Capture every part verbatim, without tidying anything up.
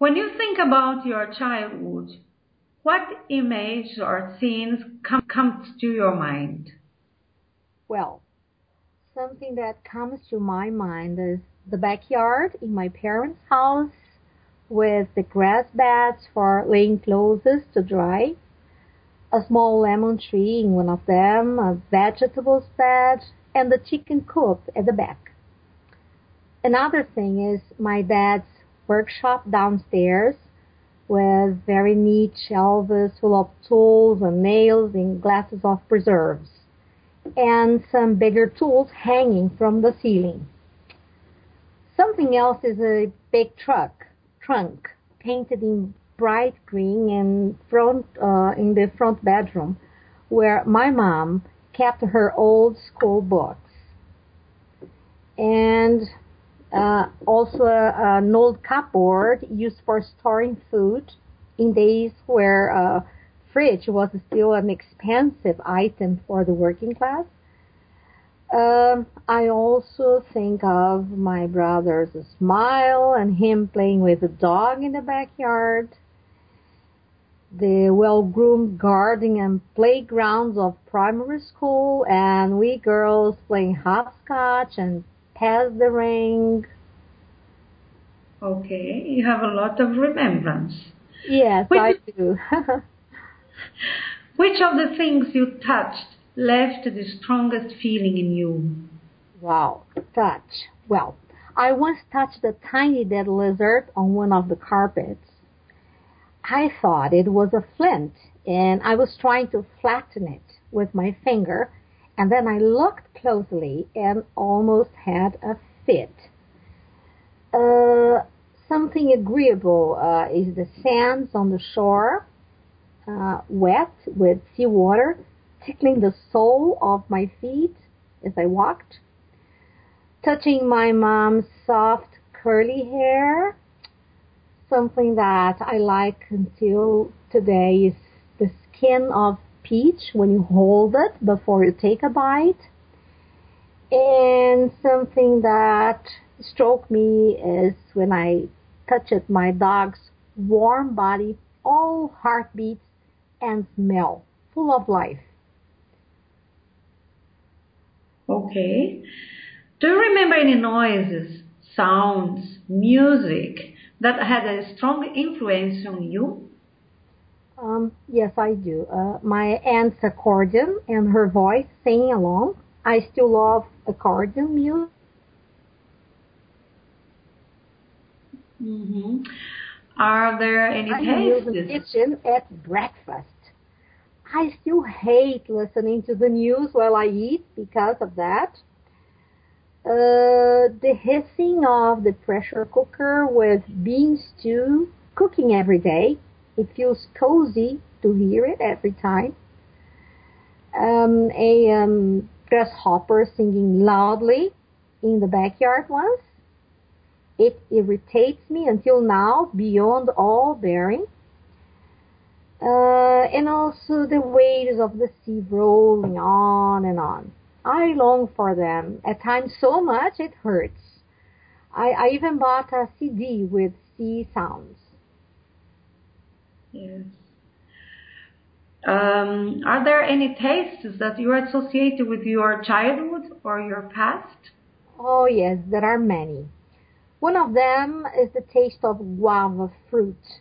When you think about your childhood, what image or scenes come comes to your mind? Well, something that comes to my mind is the backyard in my parents' house with the grass beds for laying clothes to dry, a small lemon tree in one of them, a vegetables bed, and the chicken coop at the back. Another thing is my dad's workshop downstairs with very neat shelves full of tools and nails and glasses of preserves, and some bigger tools hanging from the ceiling. Something else is a big truck, trunk, painted in bright green in front uh, in the front bedroom, where my mom kept her old school books, and uh, also uh, an old cupboard used for storing food in days where a uh, fridge was still an expensive item for the working class. Um, I also think of my brother's smile and him playing with the dog in the backyard, the well-groomed garden and playgrounds of primary school, and we girls playing hopscotch and pass the ring. Okay, you have a lot of remembrance. Yes, Which, I do. which of the things you touched left the strongest feeling in you? Wow, touch. Well, I once touched a tiny dead lizard on one of the carpets. I thought it was a flint, and I was trying to flatten it with my finger, and then I looked closely and almost had a fit. Uh, something agreeable uh, is the sands on the shore, uh, wet with seawater, tickling the sole of my feet as I walked, touching my mom's soft curly hair. Something that I like until today is the skin of peach when you hold it before you take a bite. And something that struck me is when I touched my dog's warm body, all heartbeats and smell, full of life. Okay. Do you remember any noises, sounds, music that had a strong influence on you? Um, yes, I do. Uh, my aunt's accordion and her voice singing along. I still love accordion music. Mm-hmm. Are there any I use in the tastes? kitchen at breakfast. I still hate listening to the news while I eat because of that. Uh, the hissing of the pressure cooker with bean stew cooking every day. It feels cozy to hear it every time. Um, a um, grasshopper singing loudly in the backyard once. It irritates me until now beyond all bearing. Uh, and also the waves of the sea rolling on and on. I long for them, at times so much it hurts. I, I even bought a C D with sea sounds. Yes. Um, are there any tastes that you associate with your childhood or your past? Oh yes, there are many. One of them is the taste of guava fruit.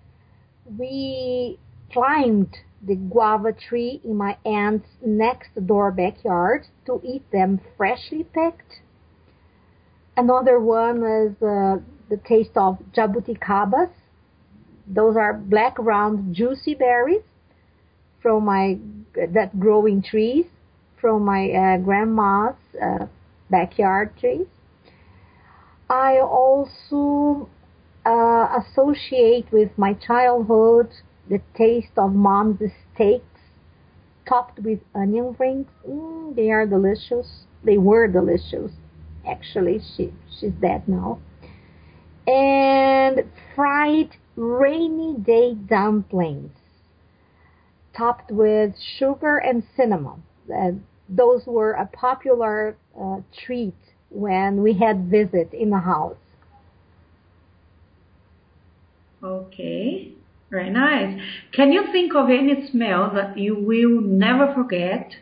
We climbed the guava tree in my aunt's next door backyard to eat them freshly picked. Another one is uh, the taste of jabuticabas. Those are black, round, juicy berries from my that grow in trees from my uh, grandma's uh, backyard trees. I also uh, associate with my childhood the taste of mom's steaks topped with onion rings. Mm, they are delicious. They were delicious. Actually, she she's dead now. And fried rainy day dumplings topped with sugar and cinnamon. Uh, those were a popular uh, treat when we had visit in the house. Okay, very nice. Can you think of any smell that you will never forget?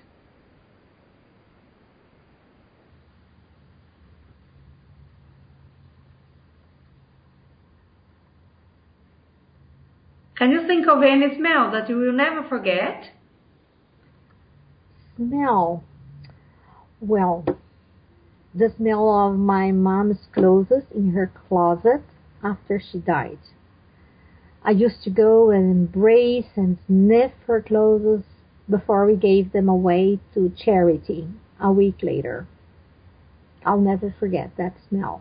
Can you think of any smell that you will never forget? Smell. Well, the smell of my mom's clothes in her closet after she died. I used to go and embrace and sniff her clothes before we gave them away to charity a week later. I'll never forget that smell.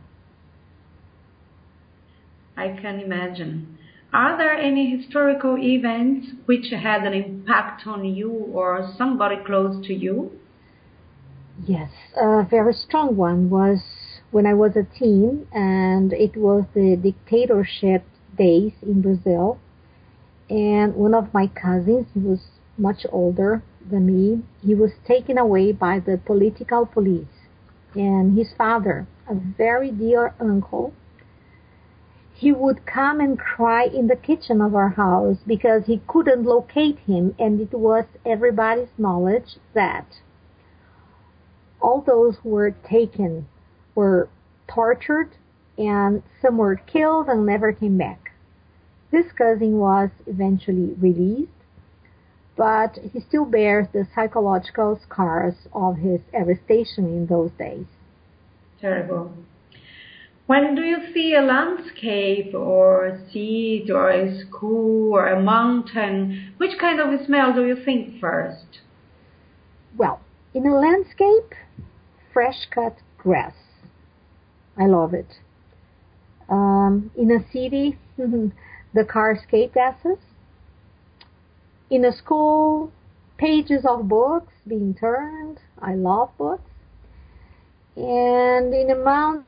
I can imagine. Are there any historical events which had an impact on you or somebody close to you? Yes, a very strong one was when I was a teen, and it was the dictatorship days in Brazil. And one of my cousins, he was much older than me, he was taken away by the political police. And his father, a very dear uncle, he would come and cry in the kitchen of our house because he couldn't locate him, and it was everybody's knowledge that all those who were taken were tortured and some were killed and never came back. This cousin was eventually released, but he still bears the psychological scars of his arrestation in those days. Terrible. When do you see a landscape or a seed or a school or a mountain, which kind of a smell do you think first? Well, in a landscape, fresh cut grass. I love it. Um, in a city, the car escape gases. In a school, pages of books being turned. I love books. And in a mountain,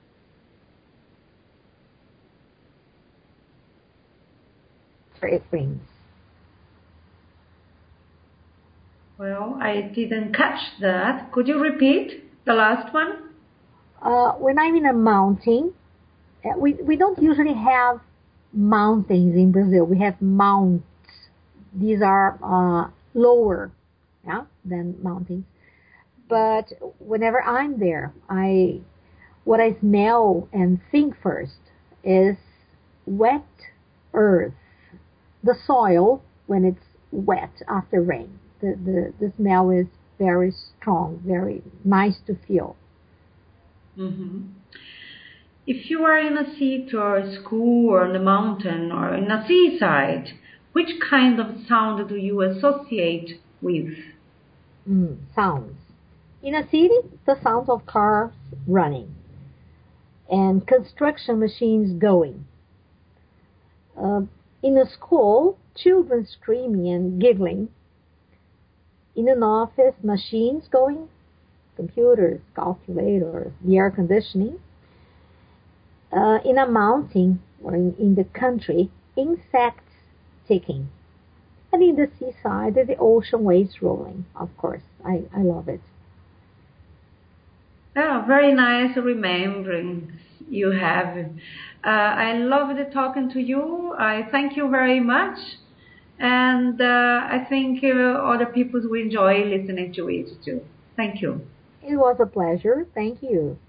it rains. Well, I didn't catch that. Could you repeat the last one? Uh, when I'm in a mountain, uh, we, we don't usually have mountains in Brazil. We have mounts. These are uh, lower, yeah, than mountains. But whenever I'm there, I what I smell and think first is wet earth, the soil when it's wet after rain. The, the, the smell is very strong, very nice to feel. Mm-hmm. If you are in a city or a school or on the mountain or in a seaside, which kind of sound do you associate with? Mm, sounds. In a city, the sounds of cars running and construction machines going. Uh, in a school, children screaming and giggling. In an office, machines going, computers, calculators, the air conditioning. Uh, in a mountain or in, in the country, insects ticking. And in the seaside, the ocean waves rolling, of course. I, I love it. Oh, very nice remembrance you have. Uh, I loved talking to you. I thank you very much. And uh, I think uh, other people will enjoy listening to it too. Thank you. It was a pleasure. Thank you.